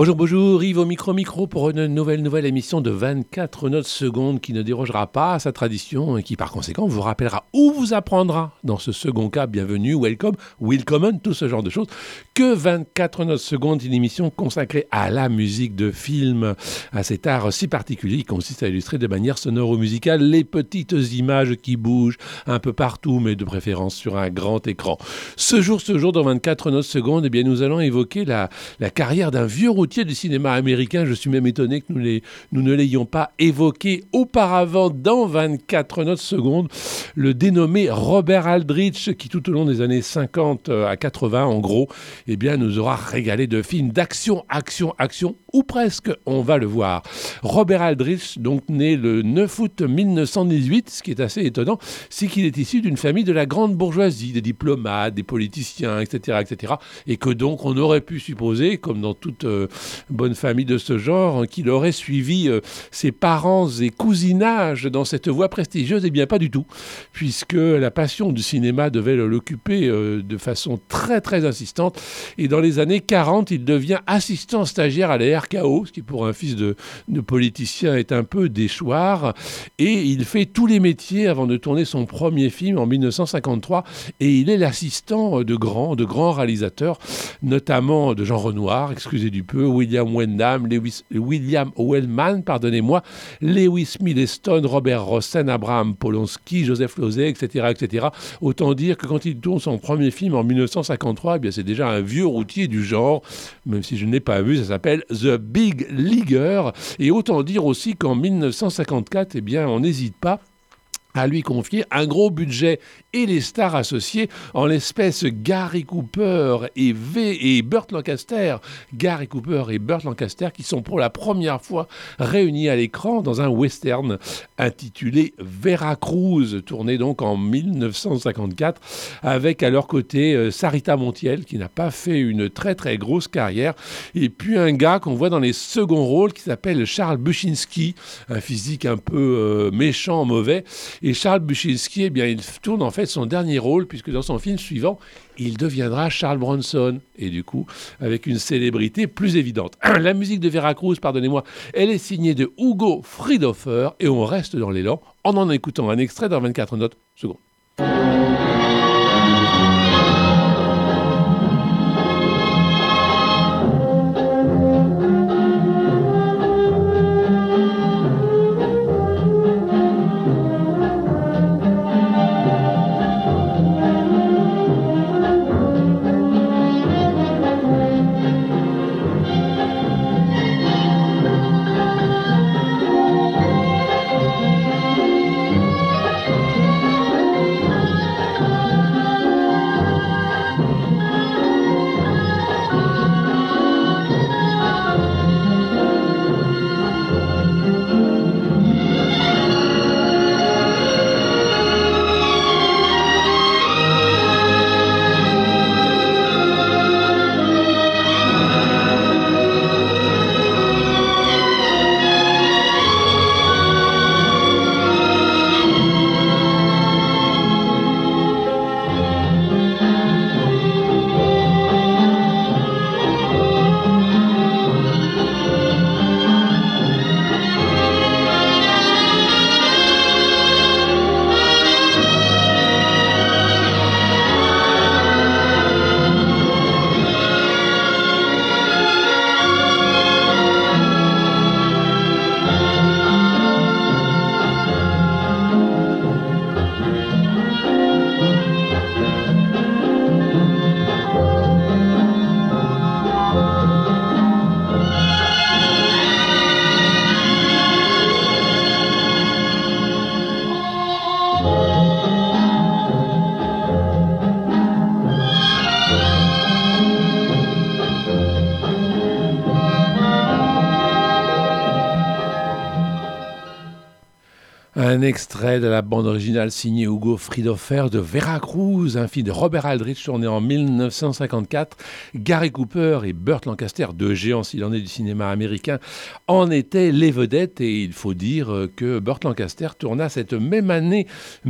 Bonjour, bonjour, Yves au micro pour une nouvelle émission de 24 notes secondes qui ne dérogera pas à sa tradition et qui par conséquent vous rappellera ou vous apprendra dans ce second cas, bienvenue, welcome, willkommen, tout ce genre de choses, que 24 notes secondes, une émission consacrée à la musique de film, à cet art si particulier qui consiste à illustrer de manière sonoro-musicale les petites images qui bougent un peu partout, mais de préférence sur un grand écran. Ce jour, dans 24 notes secondes, eh bien, nous allons évoquer la carrière d'un vieux routier du cinéma américain. Je suis même étonné que nous ne l'ayons pas évoqué auparavant dans 24 notes secondes. Le dénommé Robert Aldrich, qui tout au long des années 50 à 80, en gros, eh bien, nous aura régalé de films d'action, ou presque, on va le voir. Robert Aldrich, donc né le 9 août 1918, ce qui est assez étonnant, c'est qu'il est issu d'une famille de la grande bourgeoisie, des diplomates, des politiciens, etc., et que donc on aurait pu supposer, comme dans toute bonne famille de ce genre, qu'il aurait suivi ses parents et cousinages dans cette voie prestigieuse. Eh bien, pas du tout, puisque la passion du cinéma devait l'occuper de façon très, très insistante. Et dans les années 40, il devient assistant stagiaire à la RKO, ce qui pour un fils de politicien est un peu déchoir. Et il fait tous les métiers avant de tourner son premier film en 1953. Et il est l'assistant de grands réalisateurs, notamment de Jean Renoir, excusez du peu, William Wellman, Lewis Milestone, Robert Rossen, Abraham Polonsky, Joseph Losey, etc. Autant dire que quand il tourne son premier film en 1953, eh bien c'est déjà un vieux routier du genre, même si je ne l'ai pas vu, ça s'appelle The Big Leaguer. Et autant dire aussi qu'en 1954, eh bien on n'hésite pas à lui confier un gros budget et les stars associées, en l'espèce Gary Cooper et Burt Lancaster. Gary Cooper et Burt Lancaster qui sont pour la première fois réunis à l'écran dans un western intitulé Veracruz, tourné donc en 1954, avec à leur côté Sarita Montiel, qui n'a pas fait une très très grosse carrière, et puis un gars qu'on voit dans les seconds rôles qui s'appelle Charles Bushinsky, un physique un peu méchant, mauvais. Et Charles Bushinsky, eh bien, il tourne en fait son dernier rôle, puisque dans son film suivant, il deviendra Charles Bronson, et du coup, avec une célébrité plus évidente. La musique de Veracruz, pardonnez-moi, elle est signée de Hugo Friedhofer, et on reste dans l'élan en écoutant un extrait dans 24 notes secondes. Un extrait de la bande originale signée Hugo Friedhofer de Veracruz, un film de Robert Aldrich tourné en 1954. Gary Cooper et Burt Lancaster, deux géants s'il en est du cinéma américain, en étaient les vedettes. Et il faut dire que Burt Lancaster tourna cette même année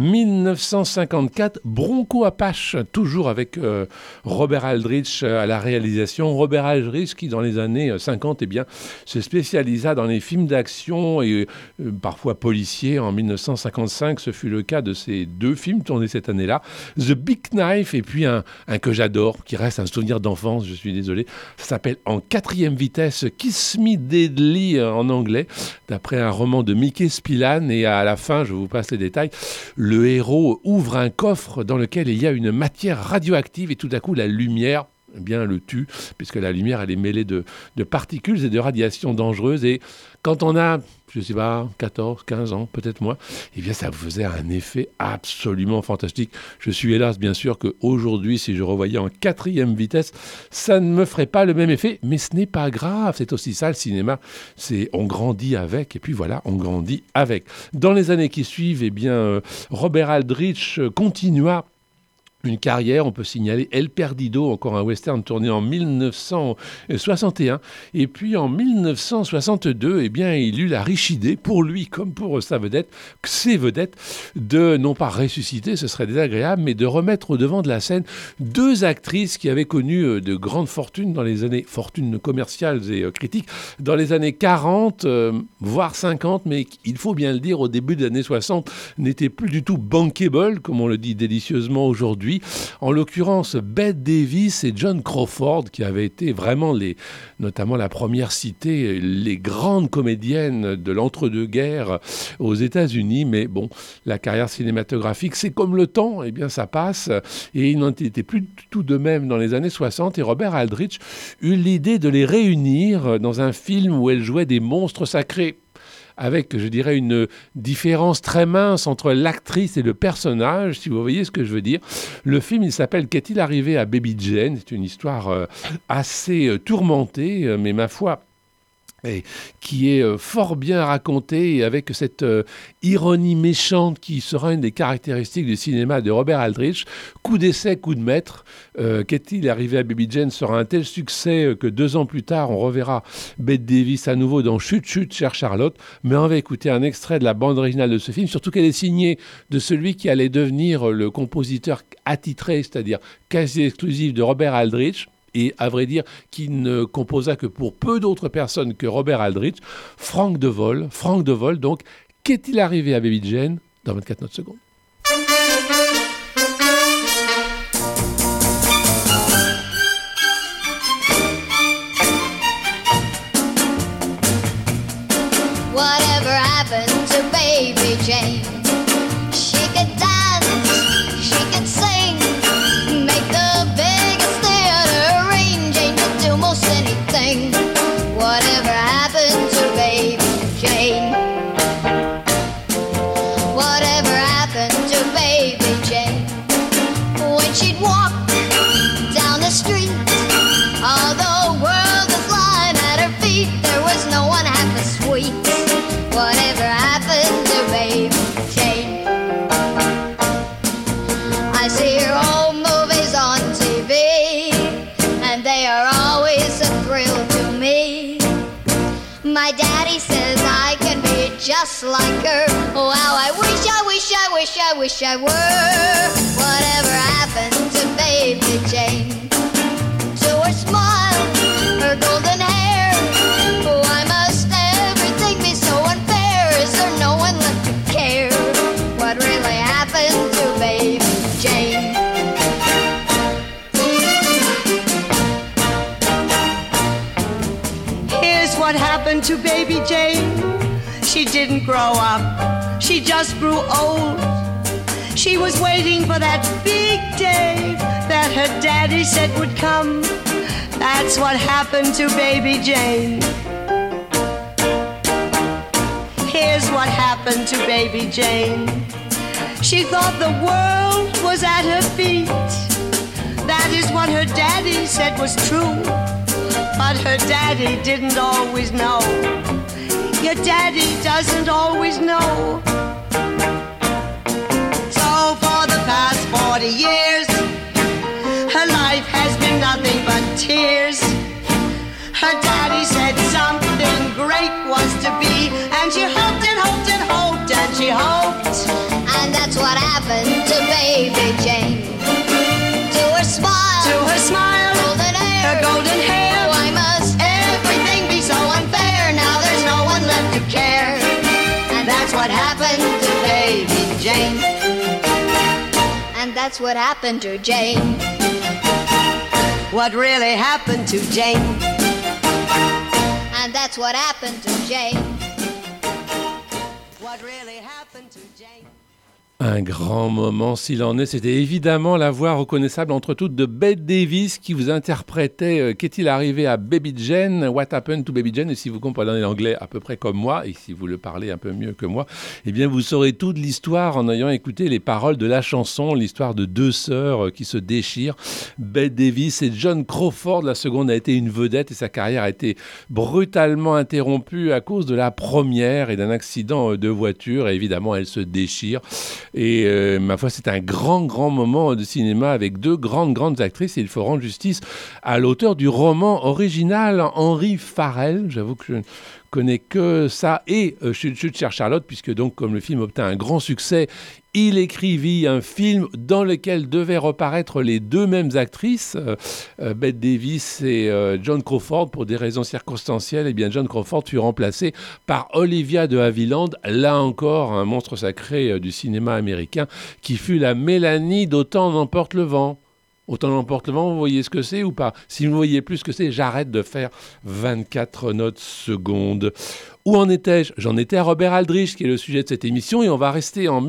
1954 Bronco Apache, toujours avec Robert Aldrich à la réalisation. Robert Aldrich qui dans les années 50 se spécialisa dans les films d'action et parfois policiers. En 1955, ce fut le cas de ces deux films tournés cette année-là, The Big Knife et puis un que j'adore, qui reste un souvenir d'enfance, je suis désolé, ça s'appelle En quatrième vitesse, Kiss Me Deadly en anglais, d'après un roman de Mickey Spillane, et à la fin, je vous passe les détails, le héros ouvre un coffre dans lequel il y a une matière radioactive et tout à coup la lumière le tue, puisque la lumière elle est mêlée de particules et de radiations dangereuses, et quand on a, je ne sais pas, 14, 15 ans, peut-être moins, ça faisait un effet absolument fantastique. Je suis hélas bien sûr qu'aujourd'hui, si je revoyais en quatrième vitesse, ça ne me ferait pas le même effet, mais ce n'est pas grave, c'est aussi ça le cinéma, on grandit avec, et puis voilà, on grandit avec. Dans les années qui suivent, Robert Aldrich continua une carrière, on peut signaler El Perdido, encore un western tourné en 1961. Et puis en 1962, il eut la riche idée, pour lui comme pour ses vedettes, de non pas ressusciter, ce serait désagréable, mais de remettre au devant de la scène deux actrices qui avaient connu de grandes fortunes dans les années, fortunes commerciales et critiques, dans les années 40, voire 50, mais il faut bien le dire, au début des années 60, n'étaient plus du tout bankable, comme on le dit délicieusement aujourd'hui. En l'occurrence, Bette Davis et Joan Crawford, qui avaient été vraiment notamment la première citée, les grandes comédiennes de l'entre-deux-guerres aux États-Unis. Mais bon, la carrière cinématographique, c'est comme le temps, ça passe. Et il n'en était plus du tout de même dans les années 60. Et Robert Aldrich eut l'idée de les réunir dans un film où elles jouaient des monstres sacrés, avec, je dirais, une différence très mince entre l'actrice et le personnage, si vous voyez ce que je veux dire. Le film, il s'appelle « Qu'est-il arrivé à Baby Jane ?» C'est une histoire assez tourmentée, mais ma foi, et qui est fort bien racontée, et avec cette ironie méchante qui sera une des caractéristiques du cinéma de Robert Aldrich. Coup d'essai, coup de maître. Qu'est-il arrivé à Baby Jane sera un tel succès que 2 ans plus tard, on reverra Bette Davis à nouveau dans Chut Chut, chère Charlotte. Mais on va écouter un extrait de la bande originale de ce film, surtout qu'elle est signée de celui qui allait devenir le compositeur attitré, c'est-à-dire quasi exclusif de Robert Aldrich, et à vrai dire, qui ne composa que pour peu d'autres personnes que Robert Aldrich, Frank De Vol. Donc, qu'est-il arrivé à Baby Jane dans 24 notes secondes? Whatever happened to Baby Jane? She could dance, she could sing, make the biggest theater range, angel do most anything. Whatever happened to Baby Jane? Whatever happened to Baby Jane? When she'd walk down the street, all the world was lying at her feet, there was no one half as sweet. Whatever happened to Baby Jane? I see her old movies on TV, and they are always a thrill to me. My daddy says I can be just like her. Oh, how I wish I were. Whatever happened to Baby Jane? To her smile, her golden hair. Why must everything be so unfair? Is there no one left to care? What really happened to Baby Jane? Here's what happened to Baby Jane. She didn't grow up, she just grew old. She was waiting for that big day that her daddy said would come. That's what happened to Baby Jane. Here's what happened to Baby Jane. She thought the world was at her feet. That is what her daddy said was true. But her daddy didn't always know. Your daddy doesn't always know. happened to Baby Jane. And that's what happened to Jane. What really happened to Jane? And that's what happened to Jane. What really happened to Jane? Un grand moment, s'il en est, c'était évidemment la voix reconnaissable entre toutes de Bette Davis qui vous interprétait Qu'est-il arrivé à Baby Jane, What Happened to Baby Jane. Et si vous comprenez l'anglais à peu près comme moi, et si vous le parlez un peu mieux que moi, eh bien vous saurez toute l'histoire en ayant écouté les paroles de la chanson, l'histoire de deux sœurs qui se déchirent. Bette Davis et John Crawford, la seconde a été une vedette et sa carrière a été brutalement interrompue à cause de la première et d'un accident de voiture. Et évidemment, elle se déchire. Et ma foi, c'est un grand moment de cinéma avec deux grandes actrices. Et il faut rendre justice à l'auteur du roman original, Henry Farrell. J'avoue que je ne connais que ça. Et Chut Chut chère Charlotte, puisque donc, comme le film obtint un grand succès, il écrivit un film dans lequel devaient reparaître les deux mêmes actrices, Bette Davis et John Crawford, pour des raisons circonstancielles. Eh bien, John Crawford fut remplacé par Olivia de Havilland, là encore un monstre sacré du cinéma américain, qui fut la Mélanie d'Autant n'emporte le vent. Autant n'emporte le vent, vous voyez ce que c'est ou pas? Si vous ne voyez plus ce que c'est, j'arrête de faire 24 notes secondes. Où en étais-je? J'en étais à Robert Aldrich, qui est le sujet de cette émission, et on va rester en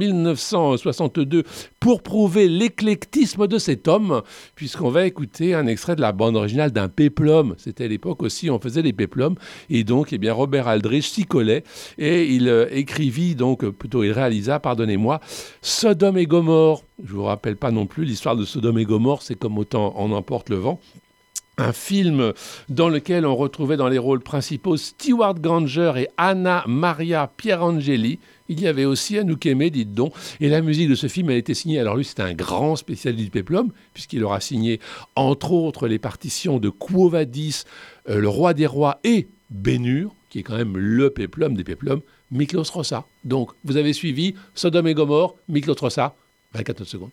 1962 pour prouver l'éclectisme de cet homme, puisqu'on va écouter un extrait de la bande originale d'un péplum. C'était à l'époque aussi, on faisait des péplums, et donc, eh bien, Robert Aldrich s'y collait, et il écrivit, donc, plutôt il réalisa, pardonnez-moi, Sodome et Gomorrhe. Je ne vous rappelle pas non plus l'histoire de Sodome et Gomorrhe, c'est comme Autant en emporte le vent. Un film dans lequel on retrouvait dans les rôles principaux Stewart Granger et Anna Maria Pierangeli. Il y avait aussi Anouk Aimée, dites donc. Et la musique de ce film a été signée. Alors lui, c'est un grand spécialiste du péplum, puisqu'il aura signé, entre autres, les partitions de Quo Vadis, Le Roi des Rois et Ben-Hur, qui est quand même le péplum des péplums, Miklos Rozsa. Donc, vous avez suivi Sodome et Gomorrhe, Miklos Rozsa, 24 secondes.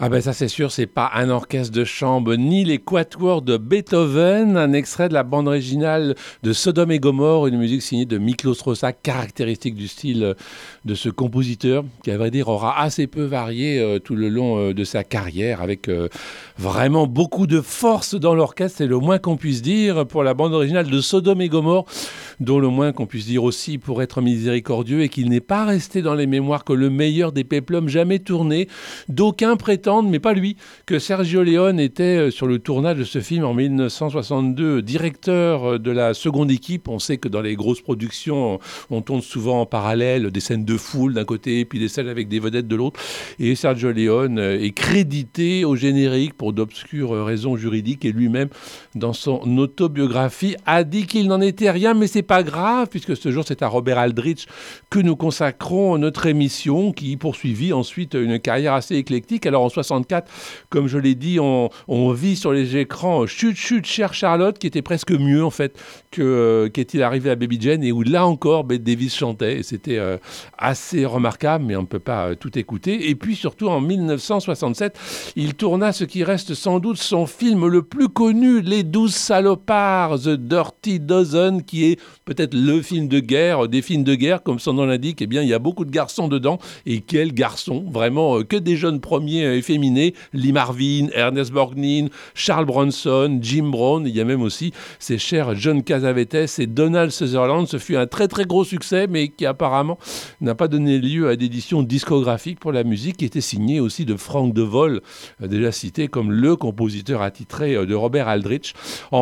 Ah ben ça c'est sûr, c'est pas un orchestre de chambre ni les quatuors de Beethoven, un extrait de la bande originale de Sodome et Gomorrhe, une musique signée de Miklos Rozsa, caractéristique du style de ce compositeur qui à vrai dire aura assez peu varié tout le long de sa carrière avec vraiment beaucoup de force dans l'orchestre, c'est le moins qu'on puisse dire pour la bande originale de Sodome et Gomorrhe, dont le moins qu'on puisse dire aussi pour être miséricordieux et qu'il n'est pas resté dans les mémoires que le meilleur des péplums jamais tournés. D'aucuns prétendent, mais pas lui, que Sergio Leone était sur le tournage de ce film en 1962, directeur de la seconde équipe. On sait que dans les grosses productions, on tourne souvent en parallèle des scènes de foule d'un côté, puis des scènes avec des vedettes de l'autre. Et Sergio Leone est crédité au générique pour d'obscures raisons juridiques et lui-même, dans son autobiographie, a dit qu'il n'en était rien, mais c'est pas grave, puisque ce jour, c'est à Robert Aldrich que nous consacrons notre émission, qui poursuivit ensuite une carrière assez éclectique. Alors en 64, comme je l'ai dit, on vit sur les écrans Chut chut chère Charlotte, qui était presque mieux en fait que qu'est-il arrivé à Baby Jane, et où là encore Bette Davis chantait, et c'était assez remarquable, mais on ne peut pas tout écouter. Et puis surtout en 1967, il tourna ce qui reste sans doute son film le plus connu, Les 12 salopards, The Dirty Dozen, qui est peut-être le film de guerre, des films de guerre, comme son nom l'indique. Eh bien, il y a beaucoup de garçons dedans, et quels garçons, vraiment que des jeunes premiers efféminés, Lee Marvin, Ernest Borgnine, Charles Bronson, Jim Brown, il y a même aussi ces chers John Cassavetes et Donald Sutherland. Ce fut un très très gros succès, mais qui apparemment n'a pas donné lieu à d'édition discographique pour la musique, qui était signée aussi de Frank De Vol, déjà cité comme le compositeur attitré de Robert Aldrich. En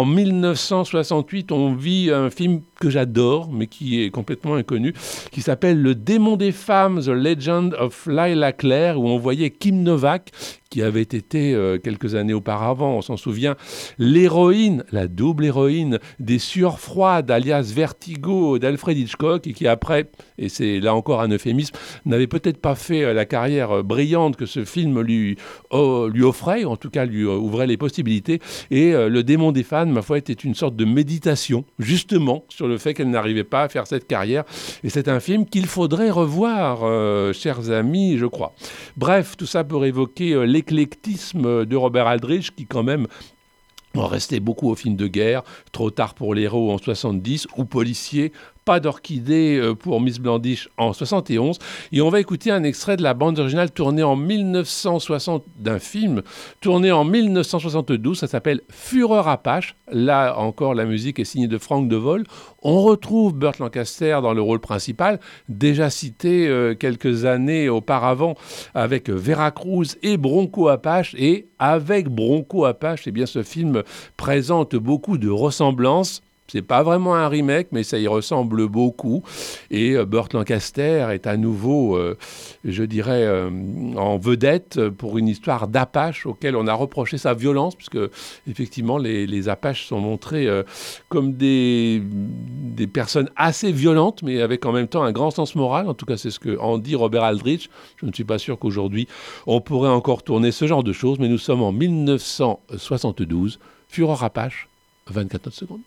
1968, on vit un film que j'adore, mais qui est complètement inconnu, qui s'appelle Le démon des femmes, The Legend of Lila Claire, où on voyait Kim Novak, qui avait été quelques années auparavant, on s'en souvient, l'héroïne, la double héroïne des Sueurs froides, alias Vertigo d'Alfred Hitchcock, et qui après, et c'est là encore un euphémisme, n'avait peut-être pas fait la carrière brillante que ce film lui offrait, ou en tout cas lui ouvrait les possibilités. Et Le démon des fans, ma foi, était une sorte de méditation, justement, sur le fait qu'elle n'arrivait pas à faire cette carrière. Et c'est un film qu'il faudrait revoir, chers amis, je crois. Bref, tout ça pour évoquer l'éclectisme de Robert Aldrich, qui quand même restait beaucoup aux films de guerre, Trop tard pour les héros en 70, ou Policier, Pas d'orchidée pour Miss Blandish en 71. Et on va écouter un extrait de la bande originale tournée en 1960 d'un film tourné en 1972. Ça s'appelle Fureur Apache. Là encore, la musique est signée de Frank De Vol. On retrouve Burt Lancaster dans le rôle principal, déjà cité quelques années auparavant avec Vera Cruz et Bronco Apache. Et avec Bronco Apache, eh bien, ce film présente beaucoup de ressemblances. C'est pas vraiment un remake, mais ça y ressemble beaucoup. Et Burt Lancaster est à nouveau, je dirais, en vedette pour une histoire d'Apache auquel on a reproché sa violence, puisque effectivement les Apaches sont montrés comme des personnes assez violentes, mais avec en même temps un grand sens moral. En tout cas, c'est ce que en dit Robert Aldrich. Je ne suis pas sûr qu'aujourd'hui on pourrait encore tourner ce genre de choses, mais nous sommes en 1972. Fureur Apache, 24 secondes.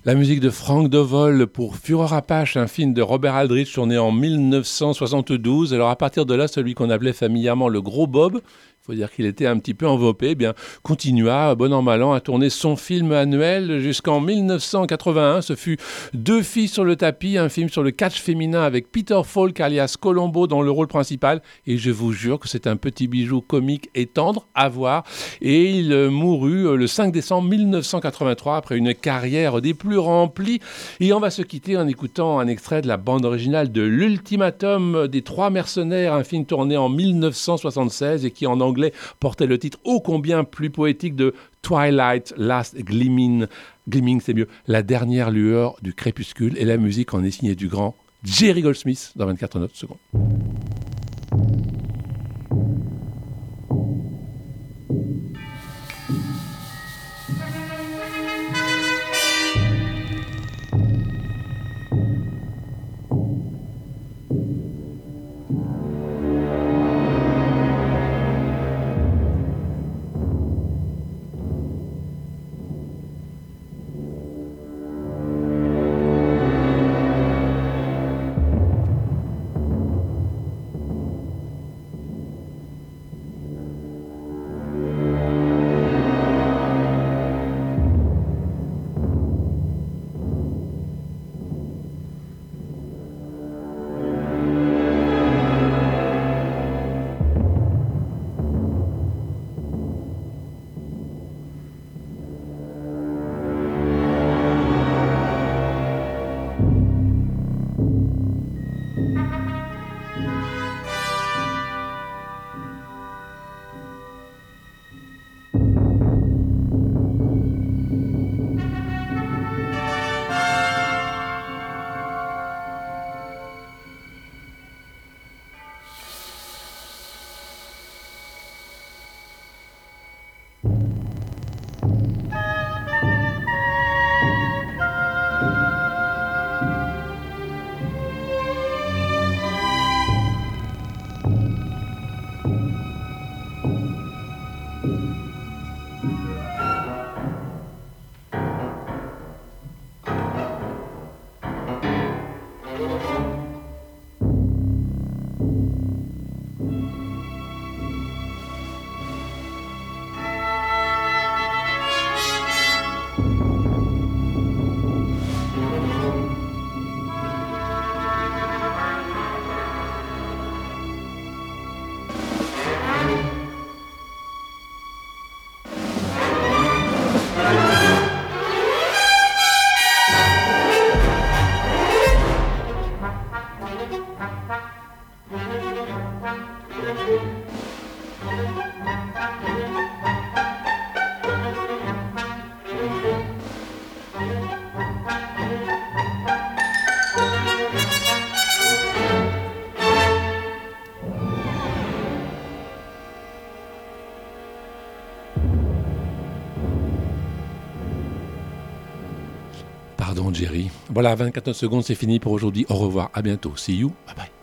La musique de Frank Dovol pour Fureur Apache, un film de Robert Aldrich tourné en 1972. Alors à partir de là, celui qu'on appelait familièrement le Gros Bob, il faut dire qu'il était un petit peu enveloppé, eh bien, continua, bon an mal an, à tourner son film annuel jusqu'en 1981. Ce fut Deux filles sur le tapis, un film sur le catch féminin avec Peter Falk alias Colombo dans le rôle principal. Et je vous jure que c'est un petit bijou comique et tendre à voir. Et il mourut le 5 décembre 1983 après une carrière des plus remplies. Et on va se quitter en écoutant un extrait de la bande originale de L'Ultimatum des Trois Mercenaires, un film tourné en 1976 et qui en anglais portait le titre ô combien plus poétique de Twilight Last Gleaming. Gleaming, c'est mieux, la dernière lueur du crépuscule. Et la musique en est signée du grand Jerry Goldsmith dans 24 notes secondes. Pardon Jerry. Voilà, 24 secondes, c'est fini pour aujourd'hui. Au revoir, à bientôt. See you, bye bye.